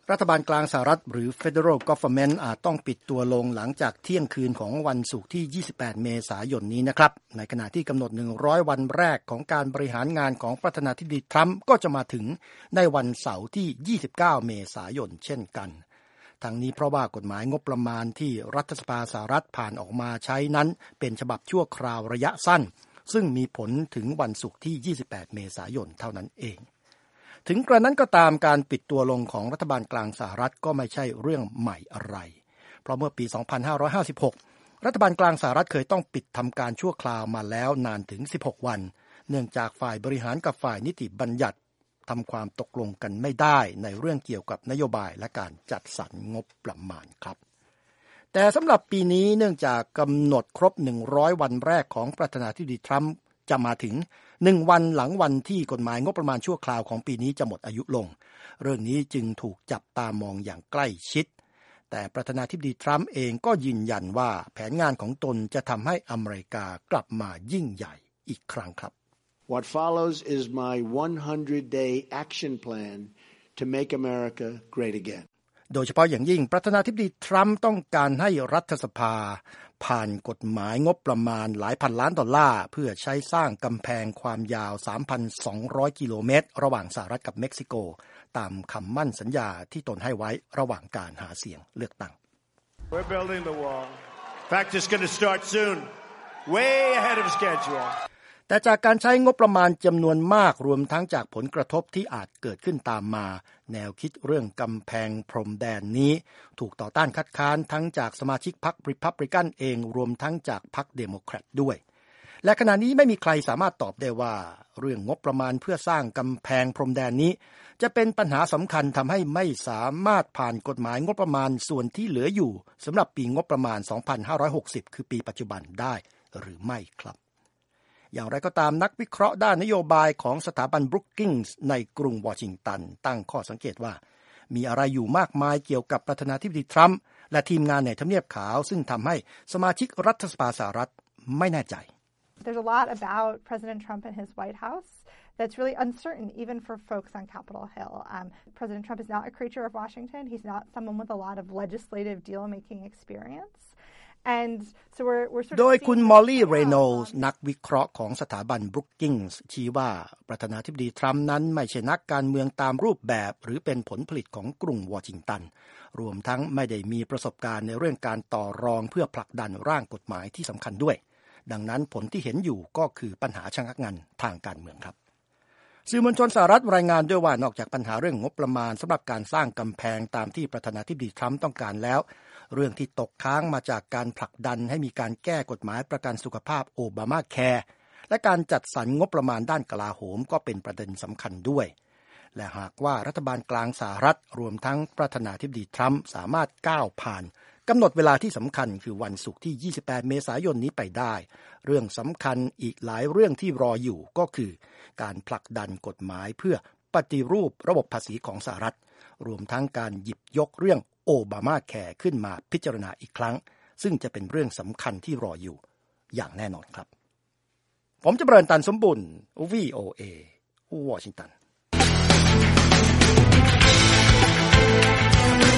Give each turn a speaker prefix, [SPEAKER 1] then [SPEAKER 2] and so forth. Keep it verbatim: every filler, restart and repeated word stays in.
[SPEAKER 1] รัฐบาลกลางสหรัฐหรือ Federal Government อาจต้องปิดตัวลงหลังจากเที่ยงคืนของวันศุกร์ที่ยี่สิบแปดเมษายนนี้นะครับในขณะที่กำหนดหนึ่งร้อยวันแรกของการบริหารงานของประธานาธิบดีทรัมป์ก็จะมาถึงในวันเสาร์ที่ยี่สิบเก้าเมษายนเช่นกันทั้งนี้เพราะว่ากฎหมายงบประมาณที่รัฐสภาสหรัฐผ่านออกมาใช้นั้นเป็นฉบับชั่วคราวระยะสั้นซึ่งมีผลถึงวันศุกร์ที่ยี่สิบแปดเมษายนเท่านั้นเองถึงกระนั้นก็ตามการปิดตัวลงของรัฐบาลกลางสหรัฐก็ไม่ใช่เรื่องใหม่อะไรเพราะเมื่อปีสองพันห้าร้อยห้าสิบหกรัฐบาลกลางสหรัฐเคยต้องปิดทำการชั่วคราวมาแล้วนานถึงสิบหกวันเนื่องจากฝ่ายบริหารกับฝ่ายนิติบัญญัติทำความตกลงกันไม่ได้ในเรื่องเกี่ยวกับนโยบายและการจัดสรรงบประมาณครับแต่สำหรับปีนี้เนื่องจากกำหนดครบหนึ่งร้อยวันแรกของประธานาธิบดีทรัมป์จะมาถึงหนึ่งวันหลังวันที่กฎหมายงบประมาณชั่วคราวของปีนี้จะหมดอายุลงเรื่องนี้จึงถูกจับตามองอย่างใกล้ชิดแต่ประธานาธิบดีทรัมป์เองก็ยืนยันว่าแผนงานของตนจะทำให้อเมริกากลับมายิ่งใหญ่อีกครั้งครับ
[SPEAKER 2] What follows is my one hundred day action plan to make America great again
[SPEAKER 1] โดยเฉพาะอย่างยิ่งประธานาธิบดีทรัมป์ต้องการให้รัฐสภาผ่านกฎหมายงบประมาณหลายพันล้านดอลลาร์เพื่อใช้สร้างกำแพงความยาว สามพันสองร้อย กิโลเมตรระหว่างสหรัฐกับเม็กซิโกตามคำมั่นสัญญาที่ตนให้ไว้ระหว่างการหาเสียงเลือกตั้ง
[SPEAKER 3] We're building the wall. In fact, it's going to start soon. Way ahead of schedule.
[SPEAKER 1] แต่จากการใช้งบประมาณจำนวนมากรวมทั้งจากผลกระทบที่อาจเกิดขึ้นตามมาแนวคิดเรื่องกำแพงพรมแดนนี้ถูกต่อต้านคัดค้านทั้งจากสมาชิกพรรครีพับลิกันเองรวมทั้งจากพรรคเดโมแครตด้วยและขณะนี้ไม่มีใครสามารถตอบได้ว่าเรื่องงบประมาณเพื่อสร้างกำแพงพรมแดนนี้จะเป็นปัญหาสำคัญทำให้ไม่สามารถผ่านกฎหมายงบประมาณส่วนที่เหลืออยู่สำหรับปีงบประมาณสองพันห้าร้อยหกสิบคือปีปัจจุบันได้หรือไม่ครับอย่างไรก็ตามนักวิเคราะห์ด้านนโยบายของสถาบันบรูคกิงส์ในกรุงวอชิงตันตั้งข้อสังเกตว่ามีอะไรอยู่มากมายเกี่ยวกับประธานาธิบดีทรัมป์และทีมงานในทำเนียบขาวซึ่งทำให้สมาชิกรัฐสภาสหรัฐไม่แน่ใจ
[SPEAKER 4] There's a lot about President Trump and his White House that's really uncertain even for folks on Capitol Hill. Um, President Trump is not a creature of Washington. He's not someone with a lot of legislative deal-making experience.And so we're, we're sort of
[SPEAKER 1] โดยคุณมอลลี่เรโนลส์นักวิเคราะห์ของสถาบันบรูคกิงส์ชี้ว่าประธานาธิบดีทรัมป์นั้นไม่ใช่นักการเมืองตามรูปแบบหรือเป็นผลผลิตของกรุงวอชิงตันรวมทั้งไม่ได้มีประสบการณ์ในเรื่องการต่อรองเพื่อผลักดันร่างกฎหมายที่สำคัญด้วยดังนั้นผลที่เห็นอยู่ก็คือปัญหาชะงักงันทางการเมืองครับสื่อมวลชนสหรัฐรายงานด้วยว่านอกจากปัญหาเรื่องงบประมาณสำหรับการสร้างกำแพงตามที่ประธานาธิบดีทรัมป์ต้องการแล้วเรื่องที่ตกค้างมาจากการผลักดันให้มีการแก้กฎหมายประกันสุขภาพโอบามาแคร์และการจัดสรรงบประมาณด้านกลาโหมก็เป็นประเด็นสำคัญด้วยและหากว่ารัฐบาลกลางสหรัฐรวมทั้งประธานาธิบดีทรัมป์สามารถก้าวผ่านกำหนดเวลาที่สำคัญคือวันศุกร์ที่ยี่สิบแปดเมษายนนี้ไปได้เรื่องสำคัญอีกหลายเรื่องที่รออยู่ก็คือการผลักดันกฎหมายเพื่อปฏิรูประบบภาษีของสหรัฐรวมทั้งการหยิบยกเรื่องโอบามาแคร์ขึ้นมาพิจารณาอีกครั้งซึ่งจะเป็นเรื่องสำคัญที่รออยู่อย่างแน่นอนครับผมจะเบริญตันสมบุญ วี โอ เอ วอชิงตัน